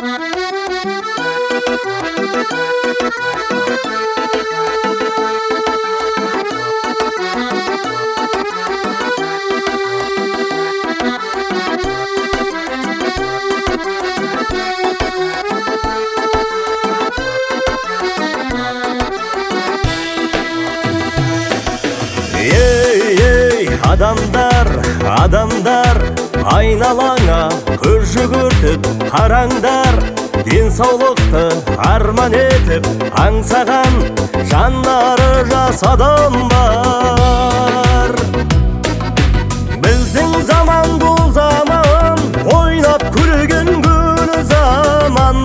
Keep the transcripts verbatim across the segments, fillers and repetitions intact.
Адамдар, адамдар, айналаңа көз жүгіртіп қараңдар. Денсаулықты арман етіп аңсаған жаннары жас адам бар. Біздің заман бұл заман, ойнап күлген күн заман.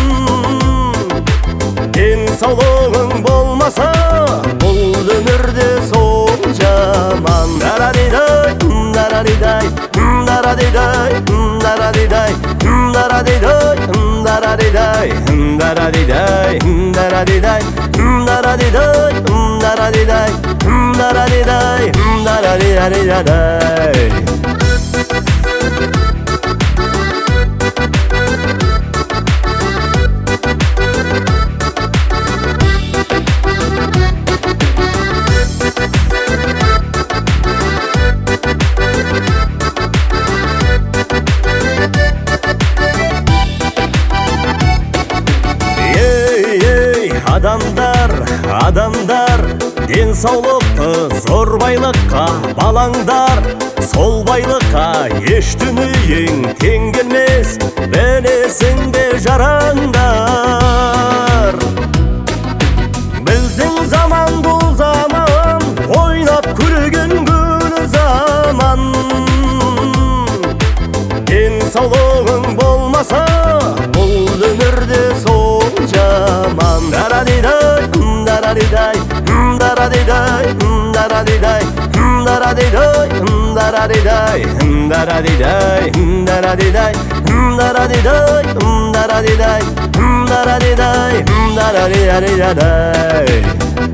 Денсаулығың болмаса, бұл өмірде сол жаман. Дарадидай, дарадидай, дарадидай, дарадидай, дарадидай, дарадидай, дарадидай, дарадидай, дарадидай, дарадидай, дарадидай, дарадидай. Адамдар, адамдар, денсаулықты зор байлыққа балаңдар. Сол байлыққа еш дүниең тең келмес, білесің бе жараңдар. Біздің заман бұл заман, ойнап күлген күн заман. Денсаулығың болмаса, бұл өмірде сол жаман. Дарадидай, дарадидай, дарадидай, дарадидай, дарадидай, дарадидай, дарадидай, дарадидай, дарадидай, дарадидай, дарадидай, дарадидай.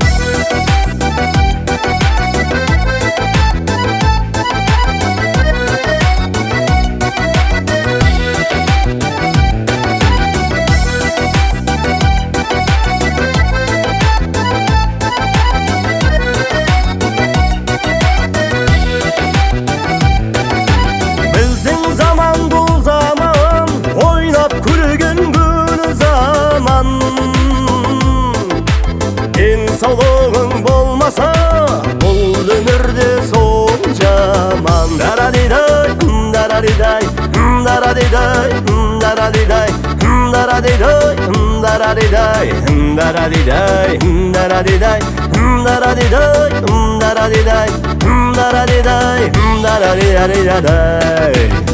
Денсаулығың болмаса, бұл өмірде сол жаман. Дарадидай, дарадидай, дарадидай, дарадидай, дарадидай, дарадидай, дарадидай, дарадидай, дарадидай, дарадидай, дарадидай, дарадидай.